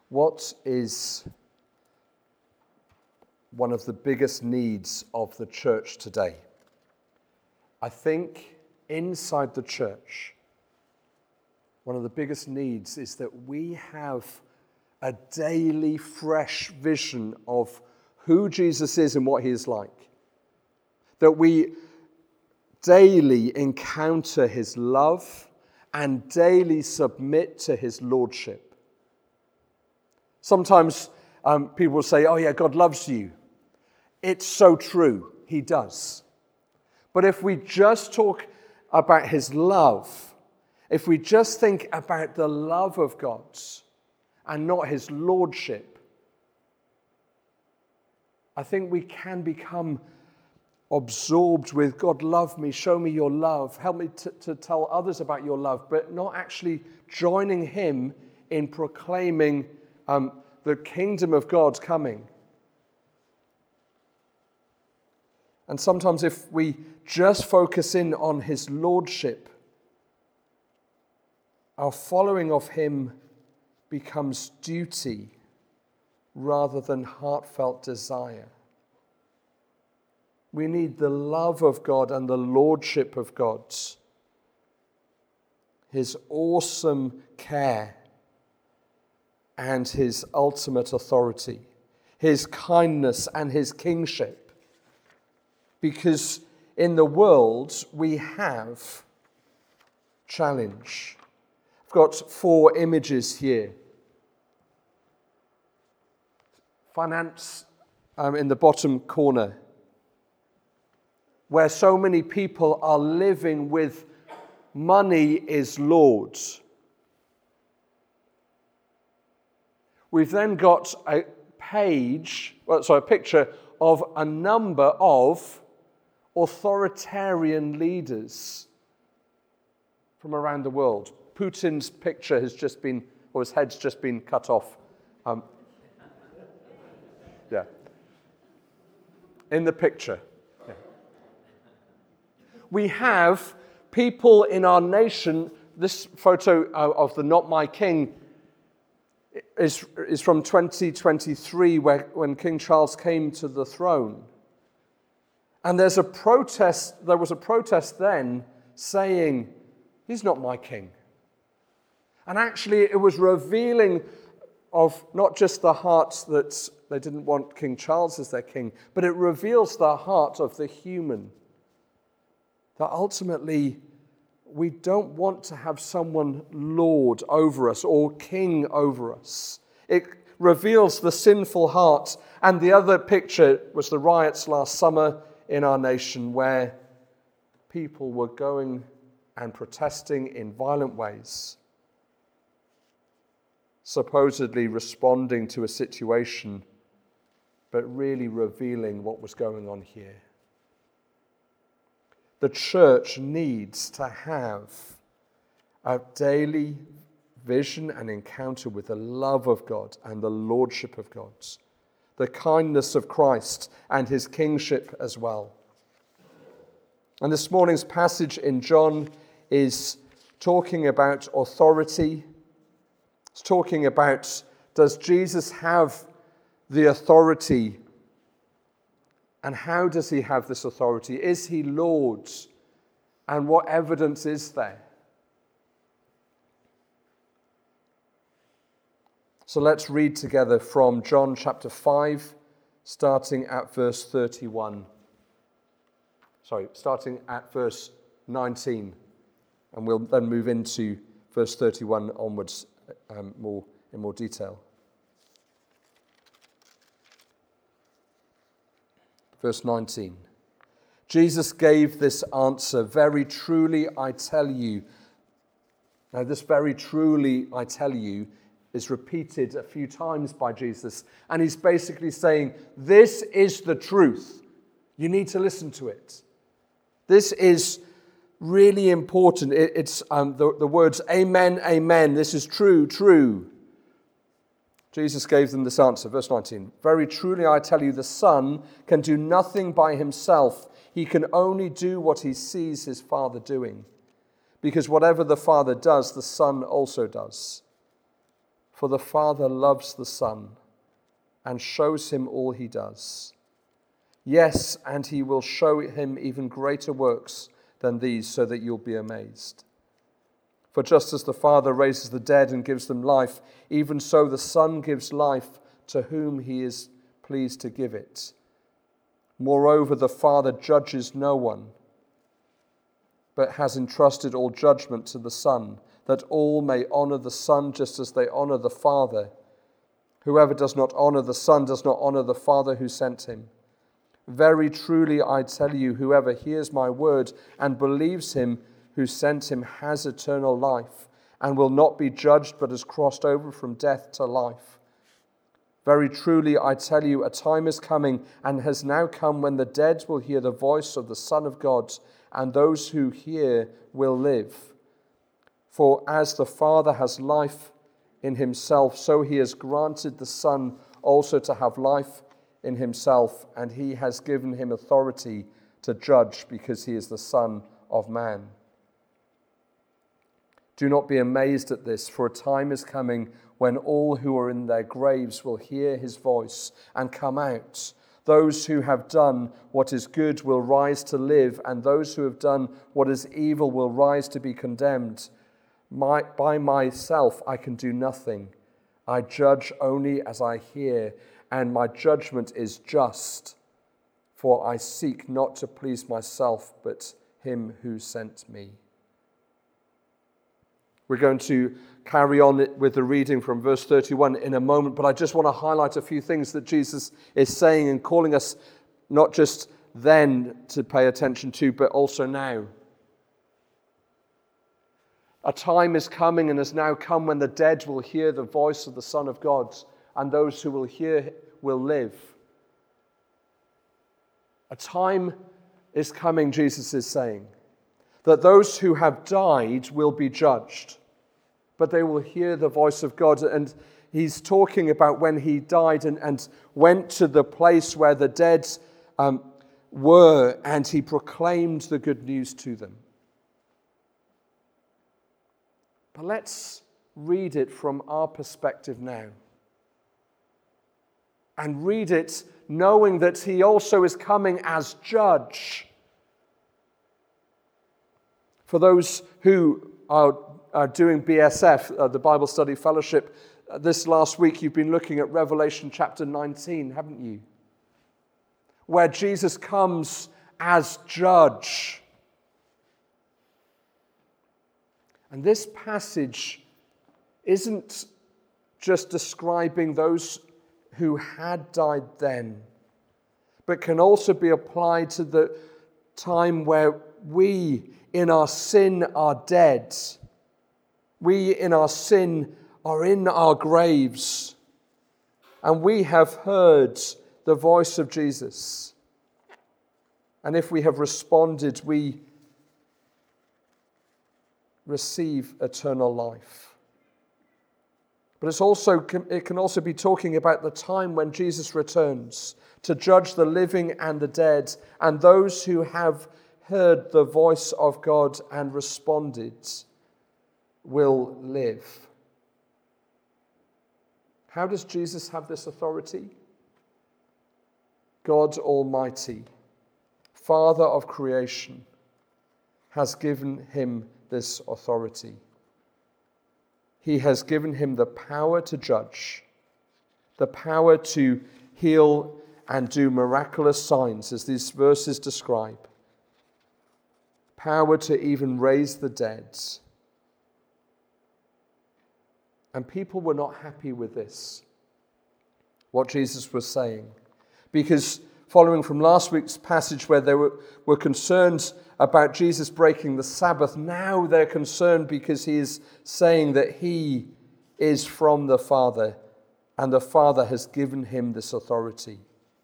What is one of the biggest needs of the church today? I think inside the church, one of the biggest needs is that we have a daily fresh vision of who Jesus is and what he is like. That we daily encounter his love and daily submit to his lordship. Sometimes people will say, oh yeah, God loves you. It's so true, he does. But if we just talk about his love, if we just think about the love of God and not his lordship, I think we can become absorbed with, God, love me, show me your love, help me to tell others about your love, but not actually joining him in proclaiming the kingdom of God coming. And sometimes if we just focus in on his lordship, our following of him becomes duty rather than heartfelt desire. We need the love of God and the lordship of God, his awesome care and his ultimate authority, his kindness and his kingship. Because in the world we have challenge. I've got 4 images here. Finance in the bottom corner, where so many people are living with money is Lord. We've then got a picture of a number of authoritarian leaders from around the world. Putin's picture has just been, or his head's just been cut off. In the picture. Yeah. We have people in our nation. This photo of the Not My King is from 2023, when King Charles came to the throne. And there was a protest then saying, he's not my king. And actually it was revealing of not just the hearts that they didn't want King Charles as their king, but it reveals the heart of the human. That ultimately we don't want to have someone lord over us or king over us. It reveals the sinful heart. And the other picture was the riots last summer in our nation, where people were going and protesting in violent ways, supposedly responding to a situation, but really revealing what was going on here. The church needs to have a daily vision and encounter with the love of God and the lordship of God, the kindness of Christ and his kingship as well. And this morning's passage in John is talking about authority. It's talking about, does Jesus have the authority? And how does he have this authority? Is he Lord? And what evidence is there? So let's read together from John chapter 5, starting at verse 31. Starting at verse 19. And we'll then move into verse 31 onwards in more detail. Verse 19. Jesus gave this answer, very truly I tell you. Now this very truly I tell you is repeated a few times by Jesus. And he's basically saying, this is the truth. You need to listen to it. This is really important. It's the words, amen, amen. This is true, true. Jesus gave them this answer, verse 19. Very truly I tell you, the Son can do nothing by himself. He can only do what he sees his Father doing. Because whatever the Father does, the Son also does. For the Father loves the Son and shows him all he does. Yes, and he will show him even greater works than these, so that you'll be amazed. For just as the Father raises the dead and gives them life, even so the Son gives life to whom he is pleased to give it. Moreover, the Father judges no one, but has entrusted all judgment to the Son, that all may honor the Son just as they honor the Father. Whoever does not honor the Son does not honor the Father who sent him. Very truly I tell you, whoever hears my word and believes him who sent him has eternal life, and will not be judged, but has crossed over from death to life. Very truly I tell you, a time is coming and has now come when the dead will hear the voice of the Son of God, and those who hear will live. For as the Father has life in himself, so he has granted the Son also to have life in himself, and he has given him authority to judge, because he is the Son of Man. Do not be amazed at this, for a time is coming when all who are in their graves will hear his voice and come out. Those who have done what is good will rise to live, and those who have done what is evil will rise to be condemned. By myself I can do nothing. I judge only as I hear, and my judgment is just, for I seek not to please myself, but him who sent me. We're going to carry on with the reading from verse 31 in a moment, but I just want to highlight a few things that Jesus is saying and calling us not just then to pay attention to, but also now. A time is coming and has now come when the dead will hear the voice of the Son of God, and those who will hear will live. A time is coming, Jesus is saying, that those who have died will be judged, but they will hear the voice of God. And he's talking about when he died and went to the place where the dead were, and he proclaimed the good news to them. But let's read it from our perspective now. And read it knowing that he also is coming as judge. For those who are doing BSF, the Bible Study Fellowship, this last week you've been looking at Revelation chapter 19, haven't you? Where Jesus comes as judge. And this passage isn't just describing those who had died then, but can also be applied to the time where we in our sin are dead. We in our sin are in our graves, and we have heard the voice of Jesus. And if we have responded, we receive eternal life. But it can also be talking about the time when Jesus returns to judge the living and the dead, and those who have heard the voice of God and responded will live. How does Jesus have this authority? God Almighty, Father of creation, has given him this authority. He has given him the power to judge, the power to heal and do miraculous signs, as these verses describe, power to even raise the dead. And people were not happy with this, what Jesus was saying, because following from last week's passage where they were concerned about Jesus breaking the Sabbath, now they're concerned because he is saying that he is from the Father, and the Father has given him this authority.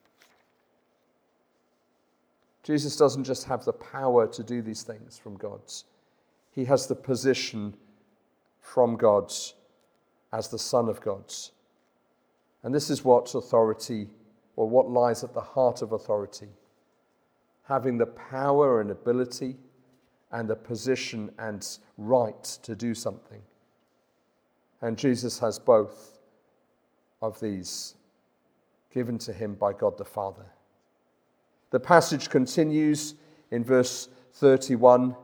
Jesus doesn't just have the power to do these things from God. He has the position from God as the Son of God. And this is what authority, or what lies at the heart of authority. Having the power and ability and the position and right to do something. And Jesus has both of these given to him by God the Father. The passage continues in verse 31.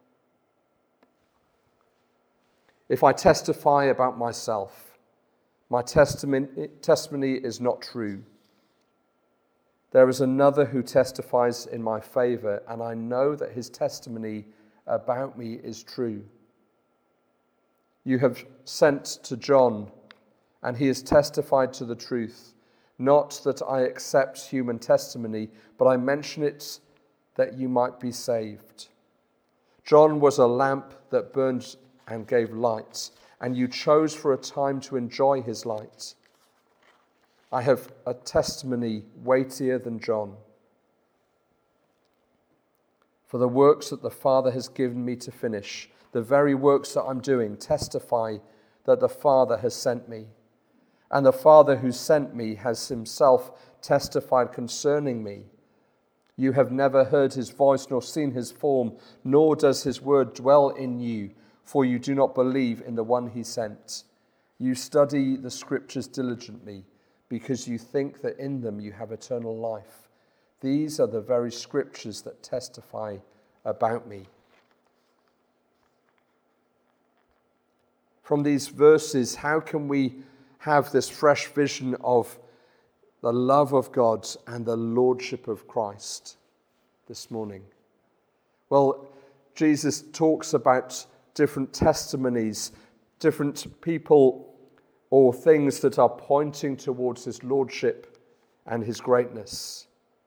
If I testify about myself, my testimony is not true. There is another who testifies in my favor, and I know that his testimony about me is true. You have sent to John, and he has testified to the truth. Not that I accept human testimony, but I mention it that you might be saved. John was a lamp that burned and gave light, and you chose for a time to enjoy his light. I have a testimony weightier than John. For the works that the Father has given me to finish, the very works that I'm doing, testify that the Father has sent me. And the Father who sent me has himself testified concerning me. You have never heard his voice nor seen his form, nor does his word dwell in you, for you do not believe in the one he sent. You study the scriptures diligently, because you think that in them you have eternal life. These are the very scriptures that testify about me. From these verses, how can we have this fresh vision of the love of God and the lordship of Christ this morning? Well, Jesus talks about different testimonies, different people or things that are pointing towards his lordship and his greatness.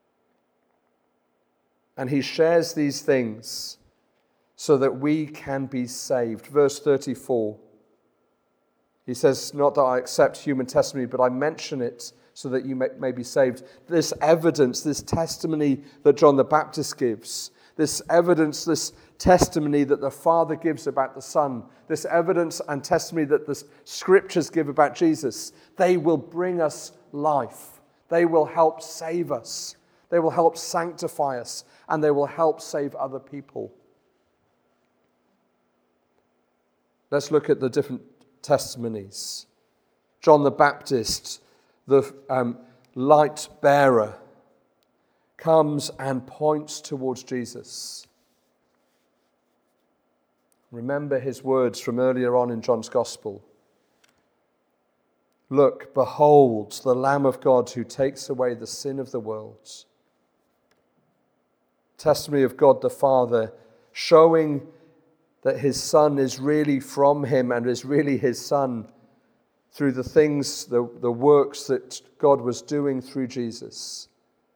And he shares these things so that we can be saved. Verse 34, he says, not that I accept human testimony, but I mention it so that you may be saved. This evidence, this testimony that John the Baptist gives, this evidence, this testimony that the Father gives about the Son, this evidence and testimony that the Scriptures give about Jesus, they will bring us life. They will help save us. They will help sanctify us, and they will help save other people. Let's look at the different testimonies. John the Baptist, the light bearer, comes and points towards Jesus. Remember his words from earlier on in John's Gospel. Look, behold, the Lamb of God who takes away the sin of the world. Testimony of God the Father, showing that his Son is really from him and is really his Son through the things, the works that God was doing through Jesus.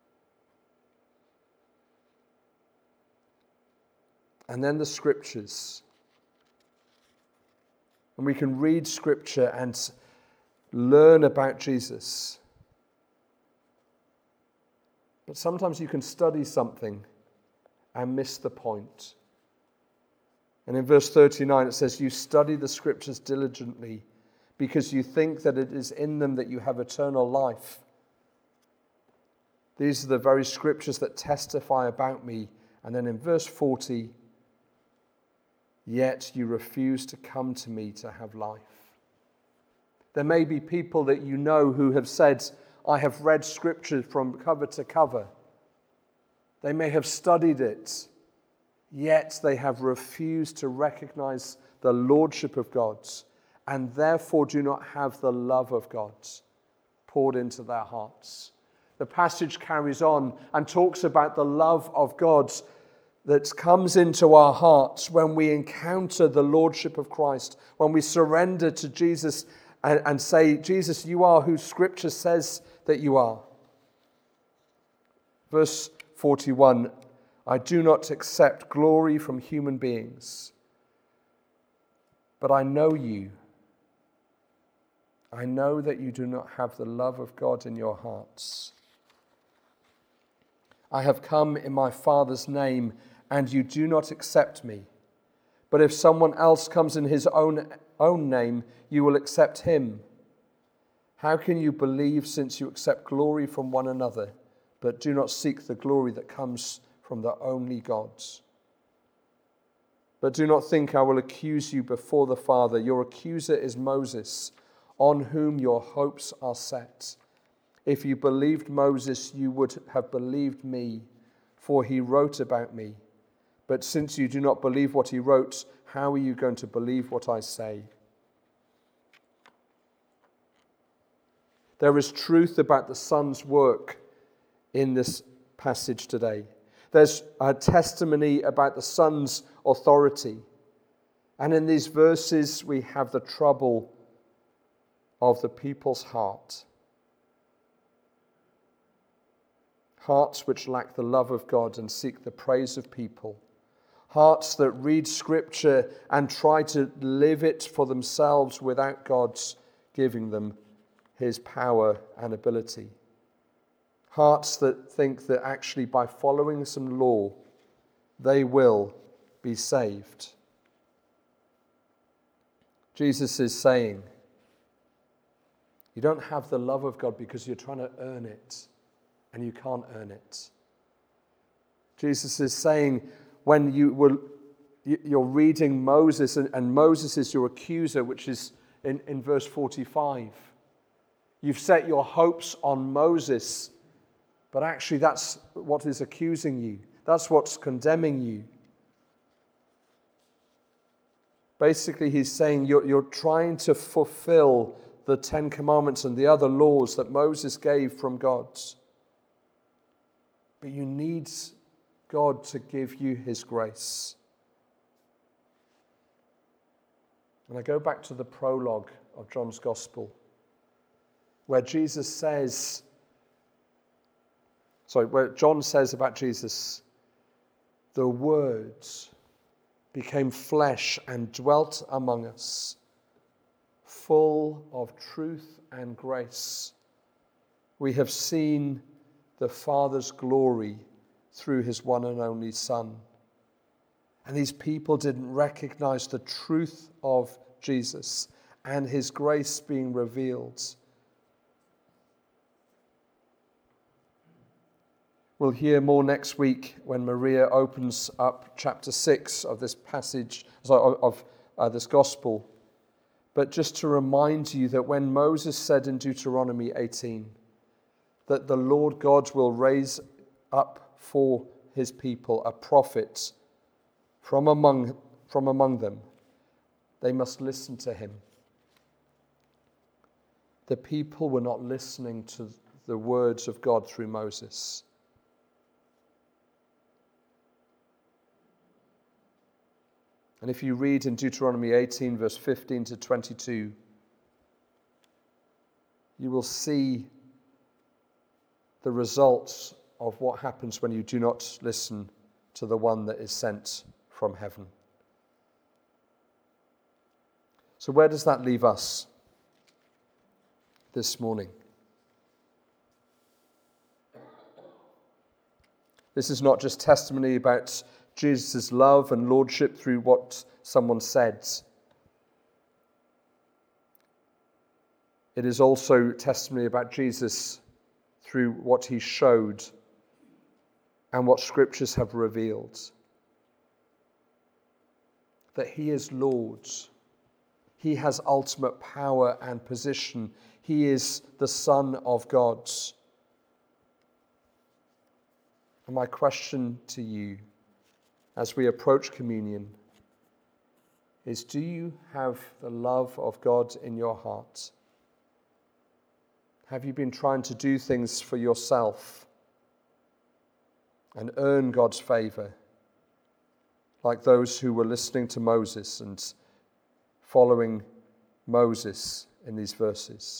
And then the Scriptures. And we can read Scripture and learn about Jesus. But sometimes you can study something and miss the point. And in verse 39 it says, you study the Scriptures diligently because you think that it is in them that you have eternal life. These are the very Scriptures that testify about me. And then in verse 40, yet you refuse to come to me to have life. There may be people that you know who have said, I have read Scripture from cover to cover. They may have studied it, yet they have refused to recognize the lordship of God and therefore do not have the love of God poured into their hearts. The passage carries on and talks about the love of God that comes into our hearts when we encounter the lordship of Christ, when we surrender to Jesus and say, Jesus, you are who Scripture says that you are. Verse 41, I do not accept glory from human beings, but I know you. I know that you do not have the love of God in your hearts. I have come in my Father's name, and you do not accept me. But if someone else comes in his own name, you will accept him. How can you believe since you accept glory from one another, but do not seek the glory that comes from the only God? But do not think I will accuse you before the Father. Your accuser is Moses, on whom your hopes are set. If you believed Moses, you would have believed me, for he wrote about me. But since you do not believe what he wrote, how are you going to believe what I say? There is truth about the Son's work in this passage today. There's a testimony about the Son's authority. And in these verses, we have the trouble of the people's heart. Hearts which lack the love of God and seek the praise of people. Hearts that read Scripture and try to live it for themselves without God's giving them his power and ability. Hearts that think that actually by following some law, they will be saved. Jesus is saying, you don't have the love of God because you're trying to earn it, and you can't earn it. Jesus is saying, when you're reading Moses, and Moses is your accuser, which is in verse 45. You've set your hopes on Moses, but actually that's what is accusing you. That's what's condemning you. Basically, he's saying you're trying to fulfill the Ten Commandments and the other laws that Moses gave from God. But you need God to give you his grace. And I go back to the prologue of John's Gospel, where where John says about Jesus, the words became flesh and dwelt among us, full of truth and grace. We have seen the Father's glory through his one and only Son. And these people didn't recognize the truth of Jesus and his grace being revealed. We'll hear more next week when Maria opens up chapter 6 of this passage, of this gospel. But just to remind you that when Moses said in Deuteronomy 18 that the Lord God will raise up for his people a prophet from among them, they must listen to him. The people were not listening to the words of God through Moses. And if you read in Deuteronomy 18, verse 15 to 22, you will see the results of what happens when you do not listen to the one that is sent from heaven. So where does that leave us this morning? This is not just testimony about Jesus' love and lordship through what someone said. It is also testimony about Jesus through what he showed and what scriptures have revealed. That he is Lord. He has ultimate power and position. He is the Son of God. And my question to you as we approach communion is, do you have the love of God in your heart? Have you been trying to do things for yourself and earn God's favor, like those who were listening to Moses and following Moses in these verses?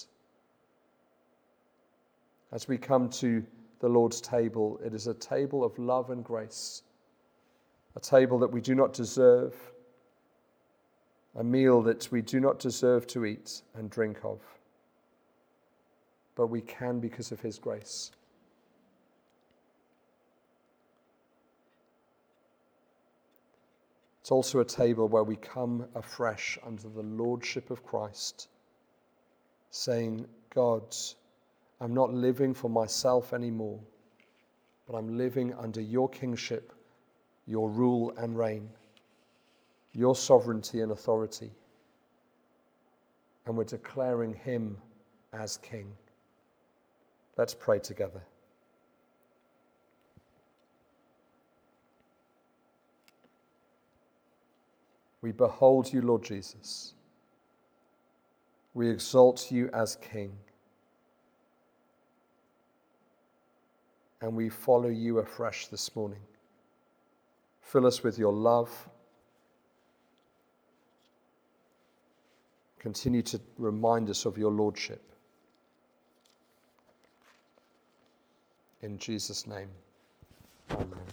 As we come to the Lord's table, it is a table of love and grace, a table that we do not deserve, a meal that we do not deserve to eat and drink of, but we can because of his grace. It's also a table where we come afresh under the lordship of Christ, saying, God, I'm not living for myself anymore, but I'm living under your kingship, your rule and reign. your sovereignty and authority, and we're declaring him as King. Let's pray together. We behold you, Lord Jesus. We exalt you as King. And we follow you afresh this morning. Fill us with your love. Continue to remind us of your lordship. In Jesus' name, amen.